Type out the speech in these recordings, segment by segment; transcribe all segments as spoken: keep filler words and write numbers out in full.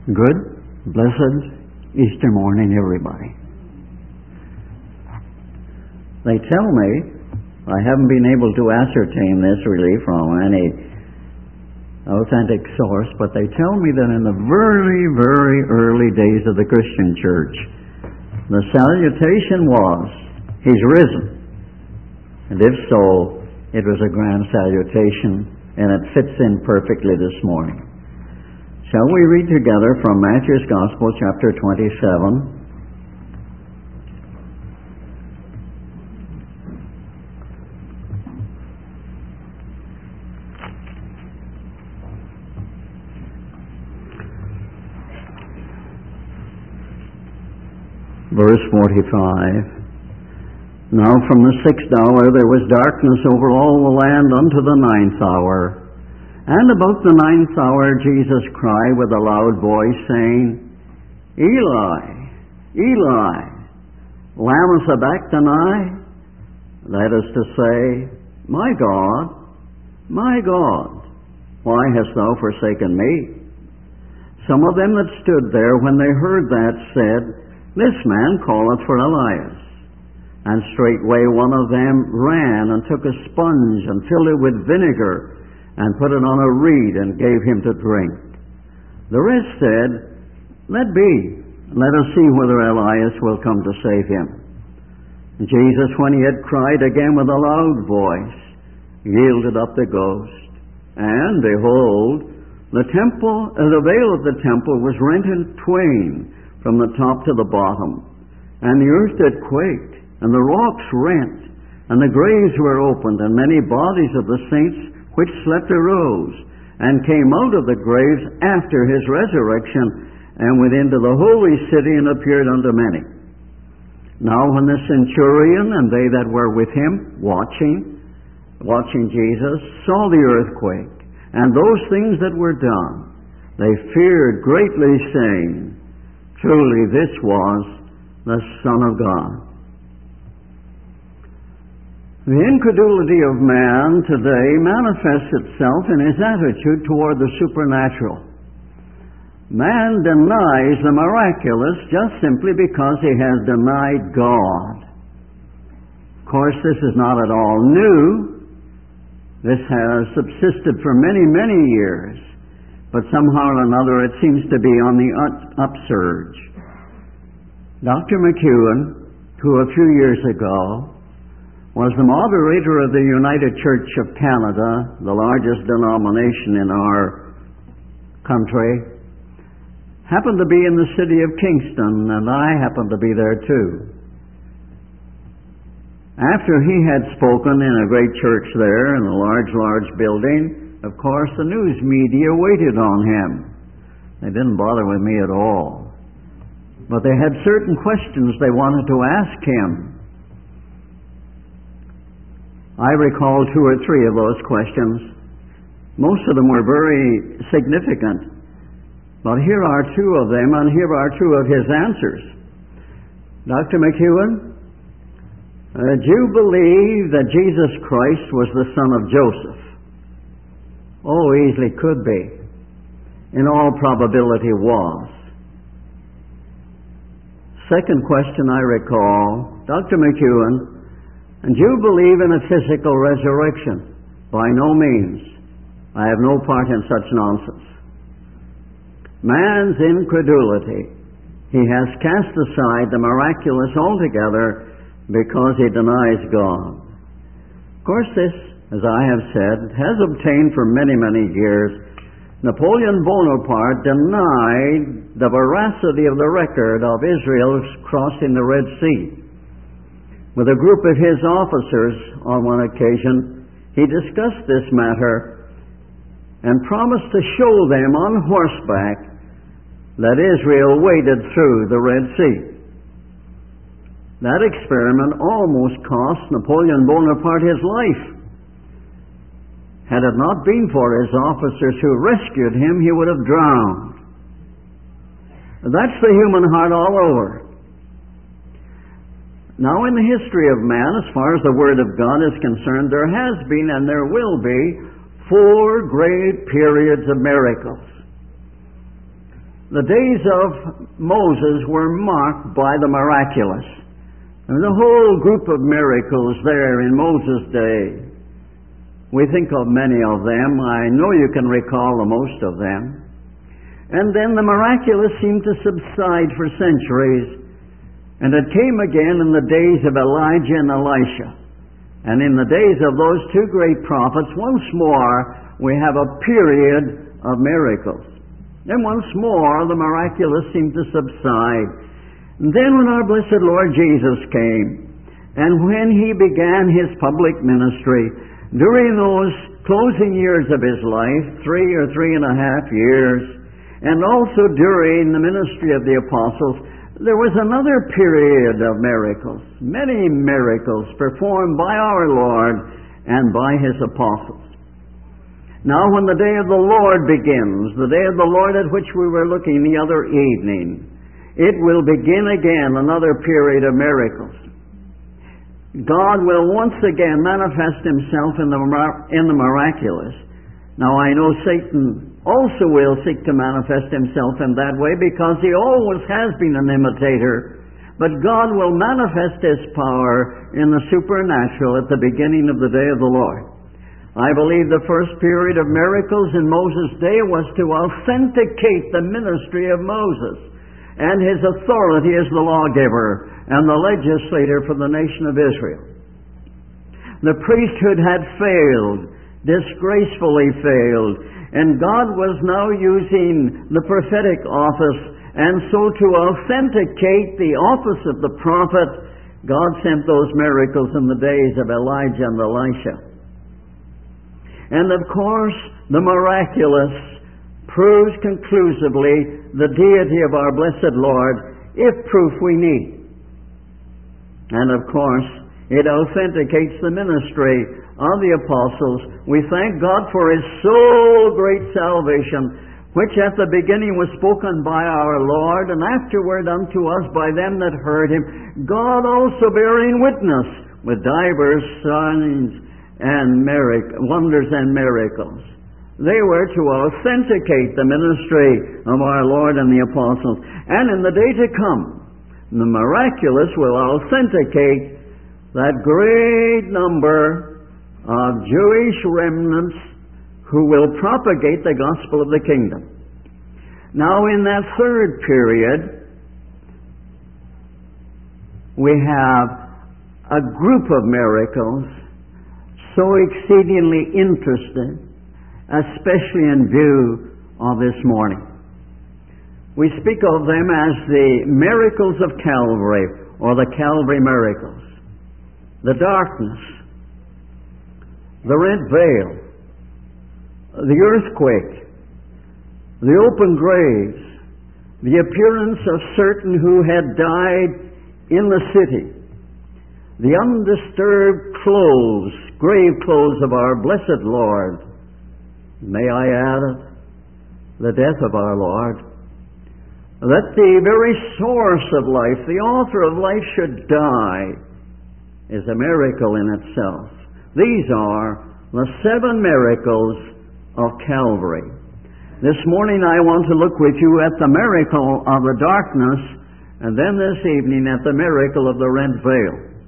Good, blessed Easter morning, everybody. They tell me, I haven't been able to ascertain this really from any authentic source, but they tell me that in the very, very early days of the Christian church, the salutation was, He's risen. And if so, it was a grand salutation, and it fits in perfectly this morning. Shall we read together from Matthew's Gospel, chapter twenty-seven? Verse forty-five. Now from the sixth hour there was darkness over all the land unto the ninth hour. And about the ninth hour Jesus cried with a loud voice, saying, Eli, Eli, lama sabachthani? That is to say, My God, my God, why hast thou forsaken me? Some of them that stood there, when they heard that, said, This man calleth for Elias. And straightway one of them ran and took a sponge and filled it with vinegar and put it on a reed and gave him to drink. The rest said, Let be, let us see whether Elias will come to save him. And Jesus, when he had cried again with a loud voice, yielded up the ghost. And behold, the temple, uh, the veil of the temple was rent in twain from the top to the bottom, and the earth did quake, and the rocks rent, and the graves were opened, and many bodies of the saints which slept arose, and came out of the graves after his resurrection, and went into the holy city, and appeared unto many. Now when the centurion and they that were with him, watching, watching Jesus, saw the earthquake, and those things that were done, they feared greatly, saying, Truly this was the Son of God. The incredulity of man today manifests itself in his attitude toward the supernatural. Man denies the miraculous just simply because he has denied God. Of course, this is not at all new. This has subsisted for many, many years, but somehow or another it seems to be on the upsurge. Doctor McEwen, who a few years ago was the moderator of the United Church of Canada, the largest denomination in our country, happened to be in the city of Kingston, and I happened to be there too. After he had spoken in a great church there, in a large, large building, of course the news media waited on him. They didn't bother with me at all. But they had certain questions they wanted to ask him. I recall two or three of those questions. Most of them were very significant. But here are two of them, and here are two of his answers. Doctor McEwen, uh, do you believe that Jesus Christ was the son of Joseph? Oh, easily could be. In all probability was. Second question I recall, Doctor McEwen, and do you believe in a physical resurrection? By no means. I have no part in such nonsense. Man's incredulity. He has cast aside the miraculous altogether because he denies God. Of course, this, as I have said, has obtained for many, many years. Napoleon Bonaparte denied the veracity of the record of Israel's crossing the Red Sea. With a group of his officers on one occasion, he discussed this matter and promised to show them on horseback that Israel waded through the Red Sea. That experiment almost cost Napoleon Bonaparte his life. Had it not been for his officers who rescued him, he would have drowned. That's the human heart all over. Now, in the history of man, as far as the Word of God is concerned, there has been and there will be four great periods of miracles. The days of Moses were marked by the miraculous. There was a whole group of miracles there in Moses' day. We think of many of them. I know you can recall the most of them. And then the miraculous seemed to subside for centuries. And it came again in the days of Elijah and Elisha. And in the days of those two great prophets, once more we have a period of miracles. And once more the miraculous seemed to subside. And then when our blessed Lord Jesus came, and when He began His public ministry, during those closing years of His life, three or three and a half years, and also during the ministry of the apostles, there was another period of miracles, many miracles performed by our Lord and by His apostles. Now when the day of the Lord begins, the day of the Lord at which we were looking the other evening, it will begin again another period of miracles. God will once again manifest Himself in the, in the miraculous. Now I know Satan also will seek to manifest himself in that way because he always has been an imitator. But God will manifest His power in the supernatural at the beginning of the day of the Lord. I believe the first period of miracles in Moses' day was to authenticate the ministry of Moses and his authority as the lawgiver and the legislator for the nation of Israel. The priesthood had failed, disgracefully failed, and God was now using the prophetic office, and so to authenticate the office of the prophet, God sent those miracles in the days of Elijah and Elisha. And of course, the miraculous proves conclusively the deity of our blessed Lord, if proof we need. And of course, it authenticates the ministry of the apostles. We thank God for His so great salvation, which at the beginning was spoken by our Lord, and afterward unto us by them that heard Him, God also bearing witness with divers signs and mirac- wonders and miracles. They were to authenticate the ministry of our Lord and the apostles. And in the day to come, the miraculous will authenticate that great number of Jewish remnants who will propagate the gospel of the kingdom. Now in that third period, we have a group of miracles so exceedingly interesting, especially in view of this morning. We speak of them as the miracles of Calvary, or the Calvary miracles. The darkness, the rent veil, the earthquake, the open graves, the appearance of certain who had died in the city, the undisturbed clothes, grave clothes of our blessed Lord. May I add it? The death of our Lord. That the very source of life, the author of life, should die is a miracle in itself. These are the seven miracles of Calvary. This morning I want to look with you at the miracle of the darkness, and then this evening at the miracle of the rent veil.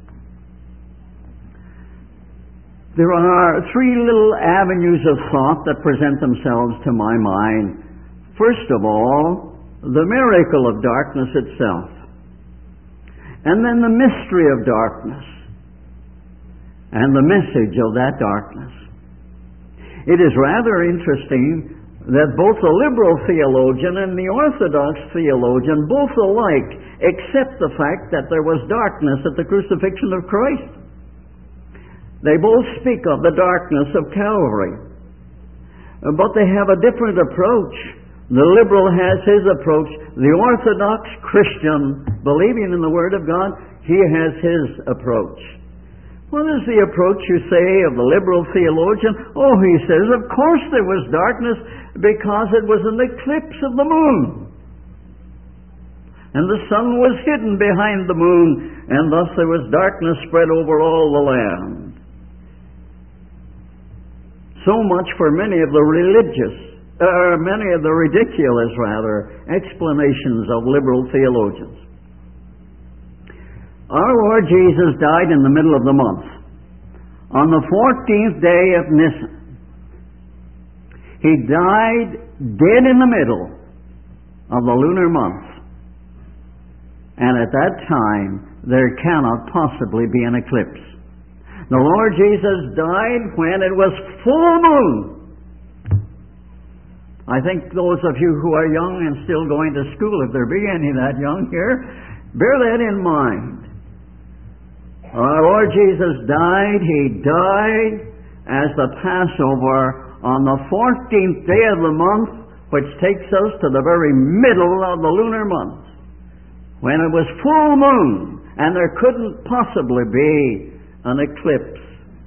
There are three little avenues of thought that present themselves to my mind. First of all, the miracle of darkness itself. And then the mystery of darkness. And the message of that darkness. It is rather interesting that both the liberal theologian and the orthodox theologian, both alike, accept the fact that there was darkness at the crucifixion of Christ. They both speak of the darkness of Calvary. But they have a different approach. The liberal has his approach. The Orthodox Christian, believing in the Word of God, he has his approach. What is the approach, you say, of the liberal theologian? Oh, he says, of course there was darkness because it was an eclipse of the moon. And the sun was hidden behind the moon, and thus there was darkness spread over all the land. So much for many of the religious or many of the ridiculous, rather, explanations of liberal theologians. Our Lord Jesus died in the middle of the month, on the fourteenth day of Nisan. He died dead in the middle of the lunar month. And at that time, there cannot possibly be an eclipse. The Lord Jesus died when it was full moon. I think those of you who are young and still going to school, if there be any that young here, bear that in mind. Our Lord Jesus died. He died as the Passover on the fourteenth day of the month, which takes us to the very middle of the lunar month, when it was full moon, and there couldn't possibly be an eclipse.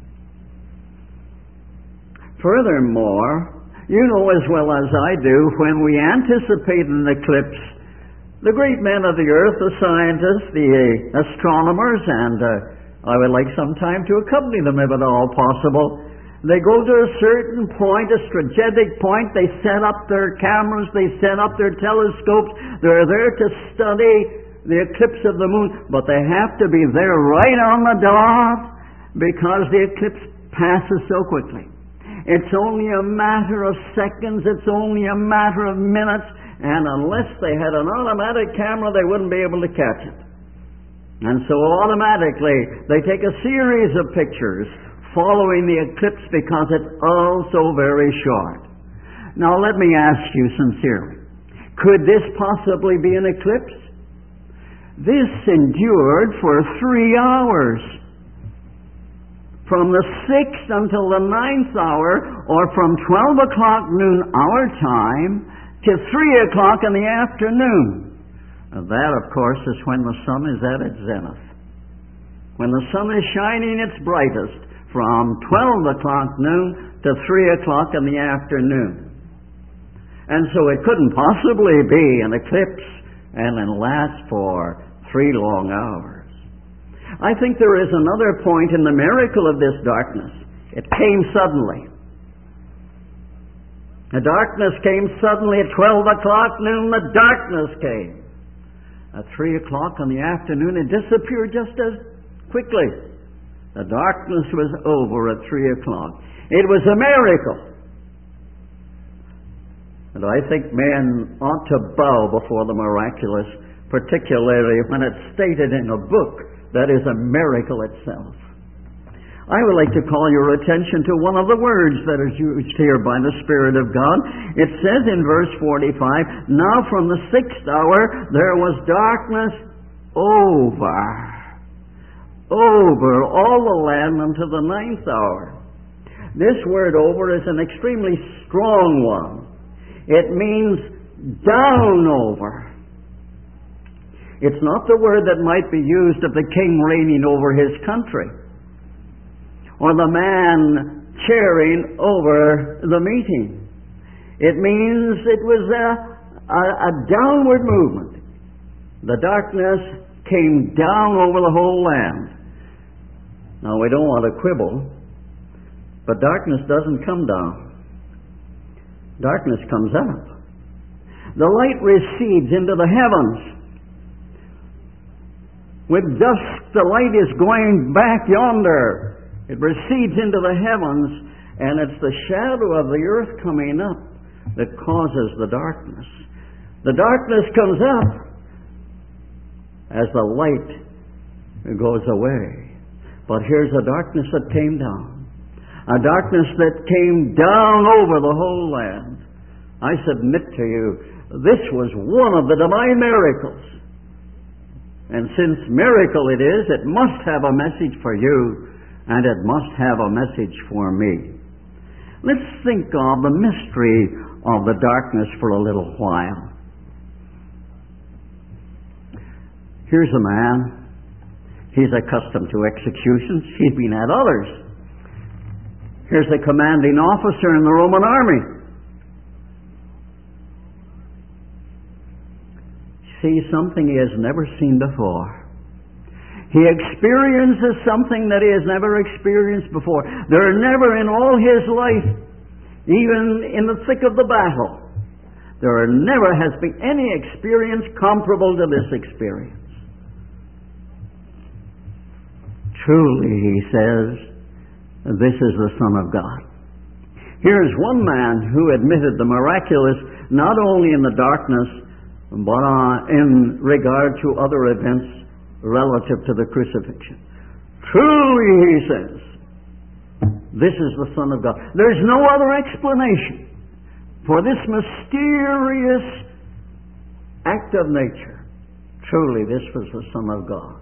Furthermore, you know as well as I do, when we anticipate an eclipse, the great men of the earth, the scientists, the astronomers, and uh, I would like some time to accompany them if at all possible, they go to a certain point, a strategic point. They set up their cameras. They set up their telescopes. They're there to study the eclipse of the moon. But they have to be there right on the dot because the eclipse passes so quickly. It's only a matter of seconds. It's only a matter of minutes. And unless they had an automatic camera, they wouldn't be able to catch it. And so automatically, they take a series of pictures following the eclipse because it's also very short. Now let me ask you sincerely, could this possibly be an eclipse? This endured for three hours. From the sixth until the ninth hour, or from twelve o'clock noon our time to three o'clock in the afternoon. And that, of course, is when the sun is at its zenith. When the sun is shining its brightest, from twelve o'clock noon to three o'clock in the afternoon. And so it couldn't possibly be an eclipse and then last for three long hours. I think there is another point in the miracle of this darkness. It came suddenly. The darkness came suddenly at twelve o'clock noon. The darkness came. At three o'clock in the afternoon, it disappeared just as quickly. The darkness was over at three o'clock. It was a miracle. And I think men ought to bow before the miraculous, particularly when it's stated in a book that is a miracle itself. I would like to call your attention to one of the words that is used here by the Spirit of God. It says in verse forty-five, "Now from the sixth hour there was darkness over." over all the land unto the ninth hour. This word over is an extremely strong one. It means down over. It's not the word that might be used of the king reigning over his country, or the man chairing over the meeting. It means it was a, a, a downward movement. The darkness came down over the whole land. Now, we don't want to quibble, but darkness doesn't come down. Darkness comes up. The light recedes into the heavens. With dusk, the light is going back yonder. It recedes into the heavens, and it's the shadow of the earth coming up that causes the darkness. The darkness comes up as the light goes away. But here's a darkness that came down. A darkness that came down over the whole land. I submit to you, this was one of the divine miracles. And since miracle it is, it must have a message for you, and it must have a message for me. Let's think of the mystery of the darkness for a little while. Here's a man. He's accustomed to executions. He's been at others. Here's a commanding officer in the Roman army. See something he has never seen before. He experiences something that he has never experienced before. There never in all his life even in the thick of the battle, there never has been any experience comparable to this experience. Truly, he says, this is the Son of God. Here's one man who admitted the miraculous not only in the darkness, but uh, in regard to other events relative to the crucifixion. Truly, he says, this is the Son of God. There's no other explanation for this mysterious act of nature. Truly, this was the Son of God.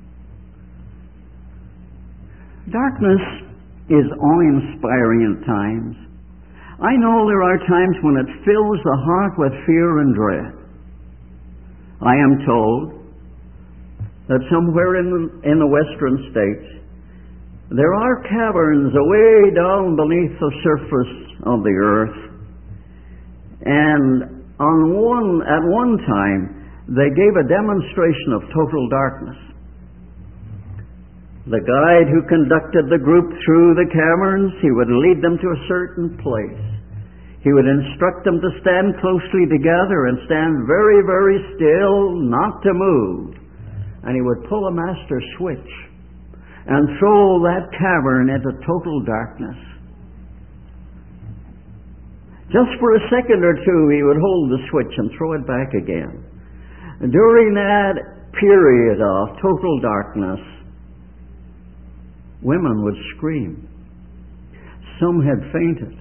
Darkness is awe-inspiring at times. I know there are times when it fills the heart with fear and dread. I am told that somewhere in the, in the western states there are caverns away down beneath the surface of the earth, and on one at one time they gave a demonstration of total darkness. The guide who conducted the group through the caverns, he would lead them to a certain place. He would instruct them to stand closely together and stand very, very still, not to move. And he would pull a master switch and throw that cavern into total darkness. Just for a second or two, he would hold the switch and throw it back again. And during that period of total darkness, women would scream. Some had fainted.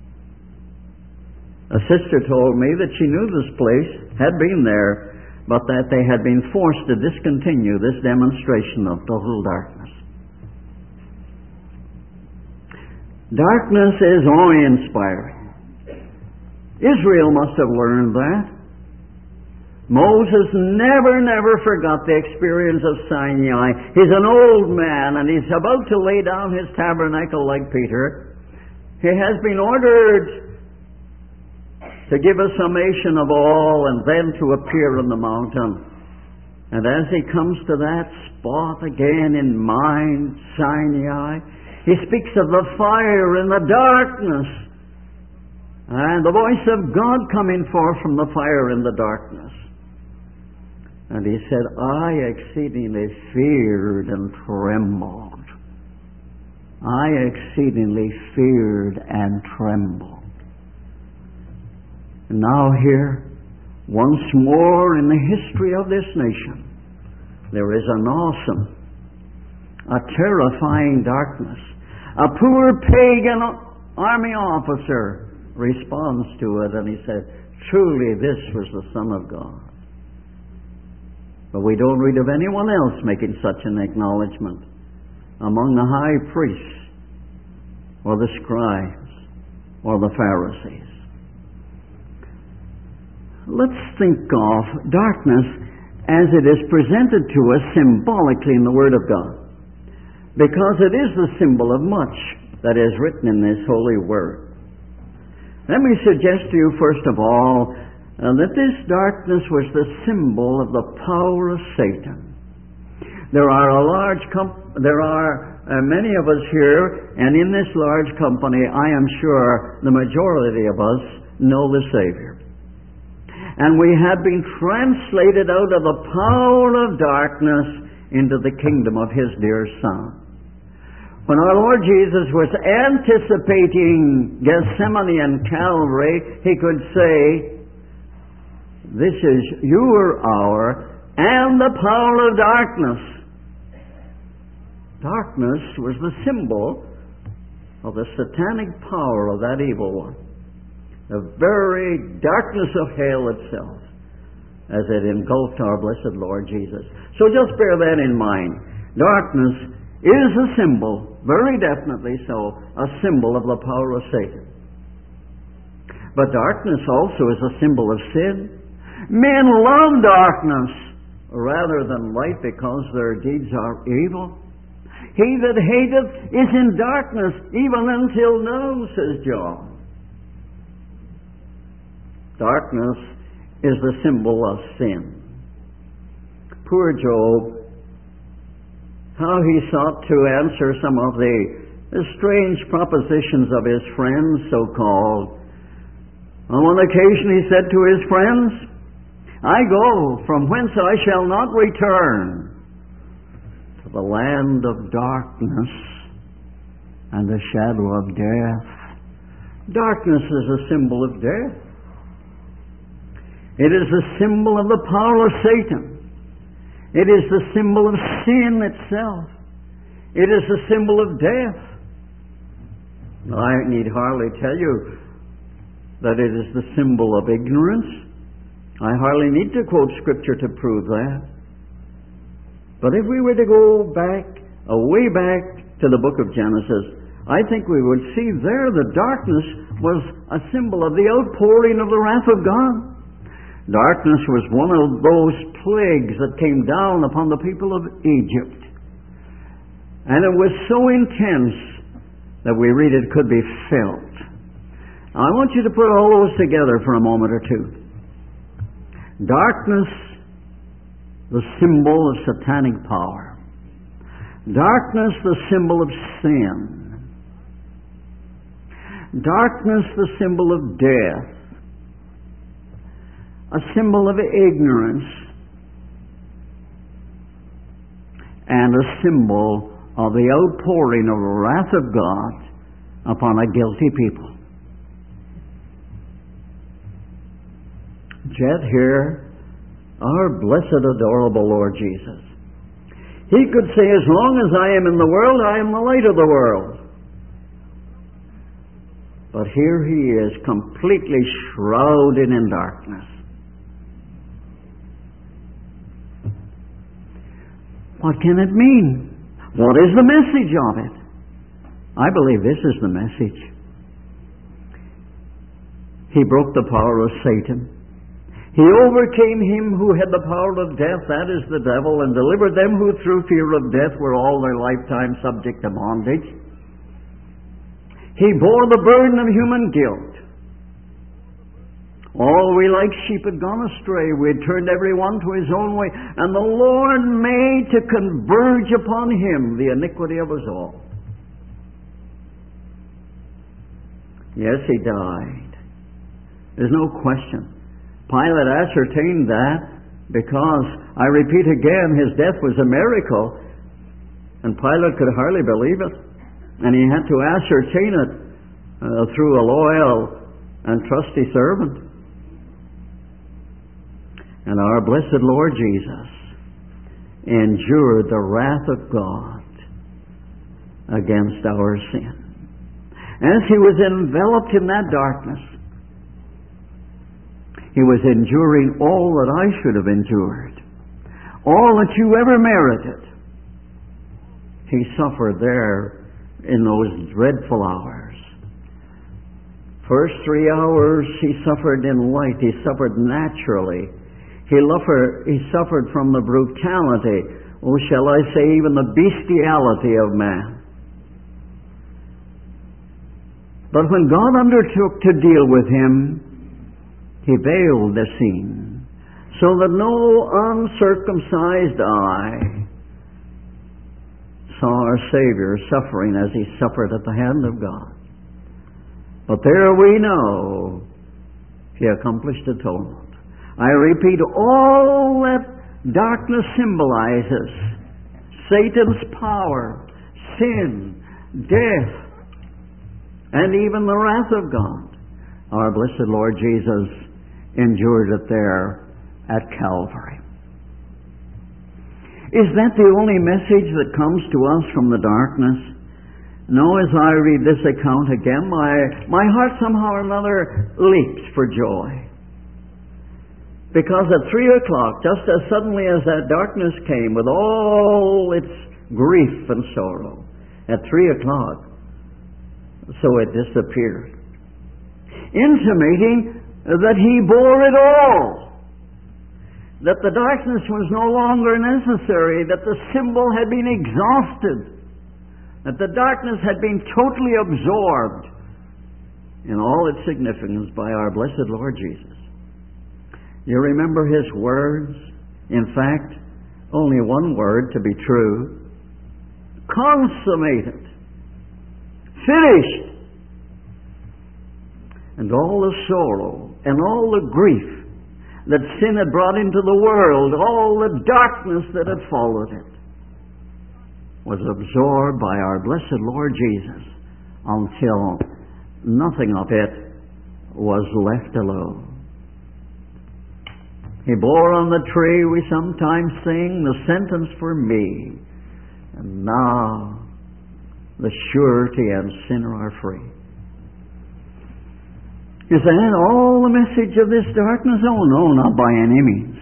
A sister told me that she knew this place, had been there, but that they had been forced to discontinue this demonstration of total darkness. Darkness is awe-inspiring. Israel must have learned that. Moses never, never forgot the experience of Sinai. He's an old man, and he's about to lay down his tabernacle like Peter. He has been ordered to give a summation of all and then to appear on the mountain. And as he comes to that spot again in mind, Sinai, he speaks of the fire and the darkness and the voice of God coming forth from the fire in the darkness. And he said, I exceedingly feared and trembled. I exceedingly feared and trembled. And now here, once more in the history of this nation, there is an awesome, a terrifying darkness. A poor pagan army officer responds to it, and he said, truly this was the Son of God. But we don't read of anyone else making such an acknowledgement among the high priests or the scribes or the Pharisees. Let's think of darkness as it is presented to us symbolically in the Word of God, because it is the symbol of much that is written in this holy Word. Let me suggest to you, first of all, uh, that this darkness was the symbol of the power of Satan. There are a large com- there are uh, many of us here, and in this large company, I am sure the majority of us know the Savior. And we have been translated out of the power of darkness into the kingdom of His dear Son. When our Lord Jesus was anticipating Gethsemane and Calvary, He could say, this is your hour and the power of darkness. Darkness was the symbol of the satanic power of that evil one. The very darkness of hell itself, as it engulfed our blessed Lord Jesus. So just bear that in mind. Darkness is a symbol, very definitely so, a symbol of the power of Satan. But darkness also is a symbol of sin. Men love darkness rather than light because their deeds are evil. He that hateth is in darkness even until now, says John. Darkness is the symbol of sin. Poor Job, how he sought to answer some of the the strange propositions of his friends, so-called. On one occasion he said to his friends, I go from whence I shall not return, to the land of darkness and the shadow of death. Darkness is a symbol of death. It is a symbol of the power of Satan. It is the symbol of sin itself. It is a symbol of death. I need hardly tell you that it is the symbol of ignorance. I hardly need to quote Scripture to prove that. But if we were to go back, uh, way back to the book of Genesis, I think we would see there that darkness was a symbol of the outpouring of the wrath of God. Darkness was one of those plagues that came down upon the people of Egypt. And it was so intense that we read it could be felt. Now, I want you to put all those together for a moment or two. Darkness, the symbol of satanic power. Darkness, the symbol of sin. Darkness, the symbol of death. A symbol of ignorance. And a symbol of the outpouring of the wrath of God upon a guilty people. Yet here, our blessed, adorable Lord Jesus, He could say, as long as I am in the world, I am the light of the world. But here He is completely shrouded in darkness. What can it mean? What is the message of it? I believe this is the message. He broke the power of Satan. He overcame him who had the power of death, that is the devil, and delivered them who through fear of death were all their lifetime subject to bondage. He bore the burden of human guilt. All we like sheep had gone astray. We had turned every one to his own way. And the Lord made to converge upon him the iniquity of us all. Yes, he died. There's no question. Pilate ascertained that because, I repeat again, his death was a miracle. And Pilate could hardly believe it. And he had to ascertain it uh, through a loyal and trusty servant. And our blessed Lord Jesus endured the wrath of God against our sin. As He was enveloped in that darkness, He was enduring all that I should have endured, all that you ever merited. He suffered there in those dreadful hours. First three hours He suffered in light. He suffered naturally. He suffered, he suffered from the brutality, or shall I say even the bestiality of man. But when God undertook to deal with him, He veiled the scene, so that no uncircumcised eye saw our Savior suffering as He suffered at the hand of God. But there we know He accomplished atonement. I repeat, all that darkness symbolizes, Satan's power, sin, death, and even the wrath of God, our blessed Lord Jesus endured it there at Calvary. Is that the only message that comes to us from the darkness? No, as I read this account again, my, my heart somehow or another leaps for joy. Because at three o'clock, just as suddenly as that darkness came with all its grief and sorrow, at three o'clock, so it disappeared, intimating that He bore it all, that the darkness was no longer necessary, that the symbol had been exhausted, that the darkness had been totally absorbed in all its significance by our blessed Lord Jesus. You remember His words? In fact, only one word to be true. Consummated. finished. And all the sorrow and all the grief that sin had brought into the world, all the darkness that had followed it, was absorbed by our blessed Lord Jesus until nothing of it was left alone. He bore on the tree, we sometimes sing, the sentence for me. And now the surety and sinner are free. Is that all the message of this darkness? Oh no, not by any means.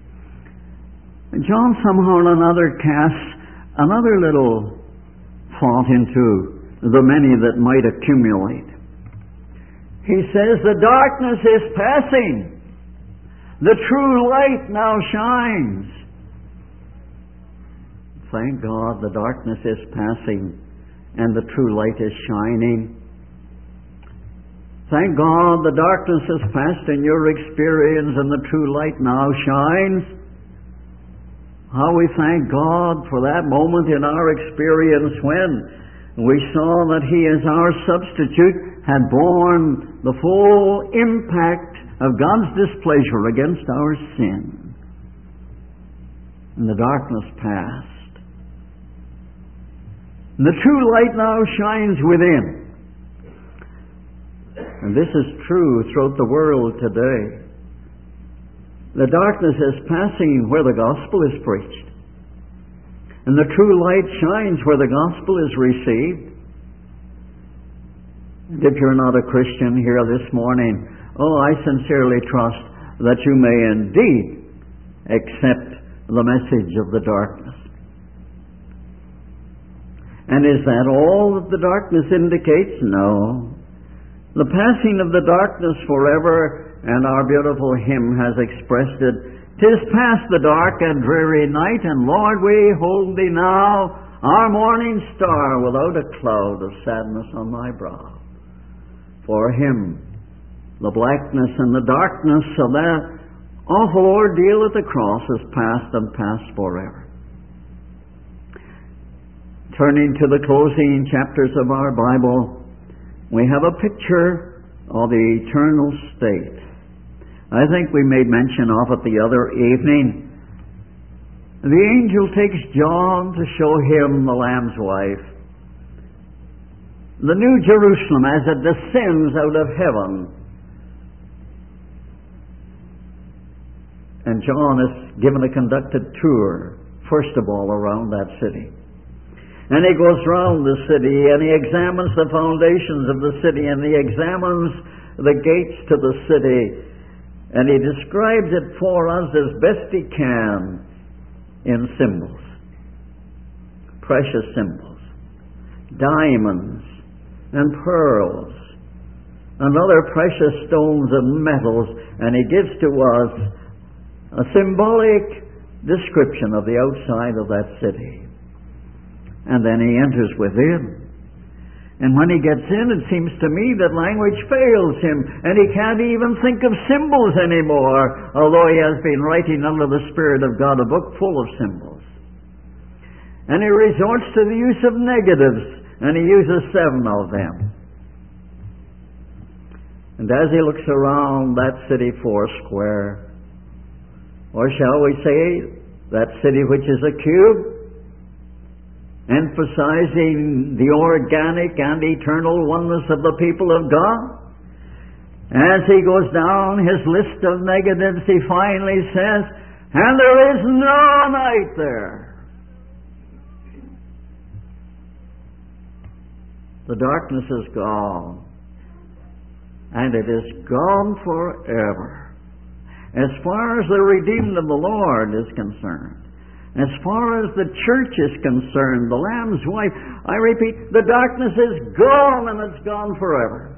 John somehow or another casts another little thought into the many that might accumulate. He says the darkness is passing. The true light now shines. Thank God the darkness is passing and the true light is shining. Thank God the darkness has passed in your experience and the true light now shines. How we thank God for that moment in our experience when we saw that He as our substitute had borne the full impact of God's displeasure against our sin. And the darkness passed. And the true light now shines within. And this is true throughout the world today. The darkness is passing where the gospel is preached. And the true light shines where the gospel is received. And if you're not a Christian here this morning, oh, I sincerely trust that you may indeed accept the message of the darkness. And is that all that the darkness indicates? No. The passing of the darkness forever, and our beautiful hymn has expressed it, "'Tis past the dark and dreary night, and Lord, we hold Thee now, our morning star, without a cloud of sadness on Thy brow." For Him, the blackness and the darkness of that awful ordeal at the cross is past and past forever. Turning to the closing chapters of our Bible, we have a picture of the eternal state. I think we made mention of it the other evening. The angel takes John to show him the Lamb's wife, the New Jerusalem as it descends out of heaven. And John is given a conducted tour, first of all, around that city. And he goes round the city, and he examines the foundations of the city, and he examines the gates to the city, and he describes it for us as best he can in symbols, precious symbols, diamonds and pearls and other precious stones and metals, and he gives to us a symbolic description of the outside of that city. And then he enters within. And when he gets in, it seems to me that language fails him, and he can't even think of symbols anymore, although he has been writing under the Spirit of God a book full of symbols. And he resorts to the use of negatives, and he uses seven of them. And as he looks around that city foursquare, or shall we say, that city which is a cube, emphasizing the organic and eternal oneness of the people of God, as he goes down his list of negatives, he finally says, "And there is no night there." The darkness is gone, and it is gone forever. As far as the redeemed of the Lord is concerned, as far as the church is concerned, the Lamb's wife, I repeat, the darkness is gone, and it's gone forever.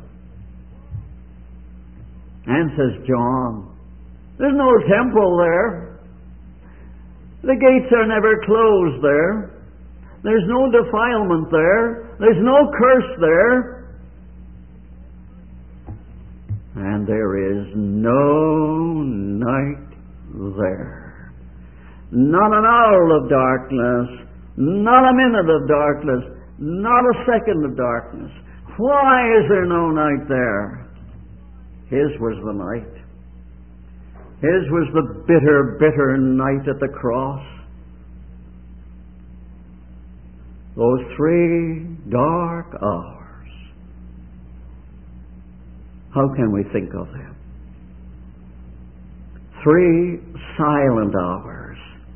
And says John, there's no temple there. The gates are never closed there. There's no defilement there. There's no curse there. And there is no night there. Not an hour of darkness, not a minute of darkness, not a second of darkness, Why is there no night there? His was the night. His was the bitter, bitter night at the cross. Those three dark hours. How can we think of them? Three silent hours.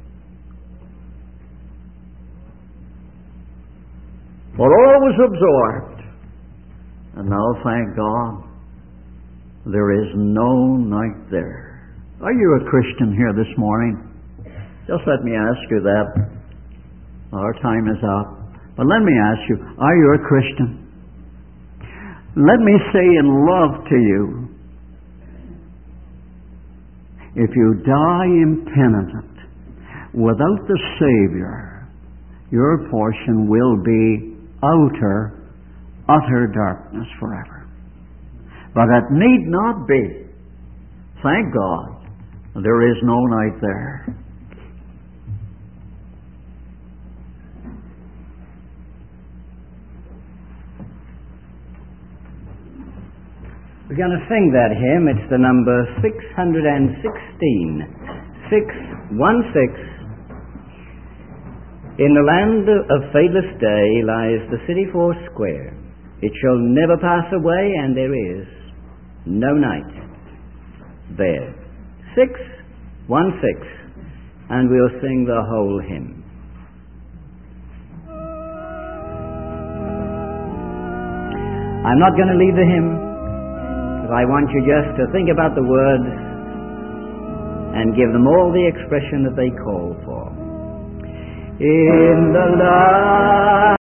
But all was absorbed. And now, thank God, there is no night there. Are you a Christian here this morning? Just let me ask you that. Our time is up. But let me ask you, are you a Christian? Let me say in love to you, if you die impenitent without the Savior, your portion will be outer, utter darkness forever. But it need not be. Thank God, there is no night there. We're going to sing that hymn. It's the number six hundred sixteen. six one six. In the land of fadeless day lies the city four square. It shall never pass away, and there is no night there. six one six. And we'll sing the whole hymn. I'm not going to leave the hymn, I want you just to think about the words and give them all the expression that they call for. In the light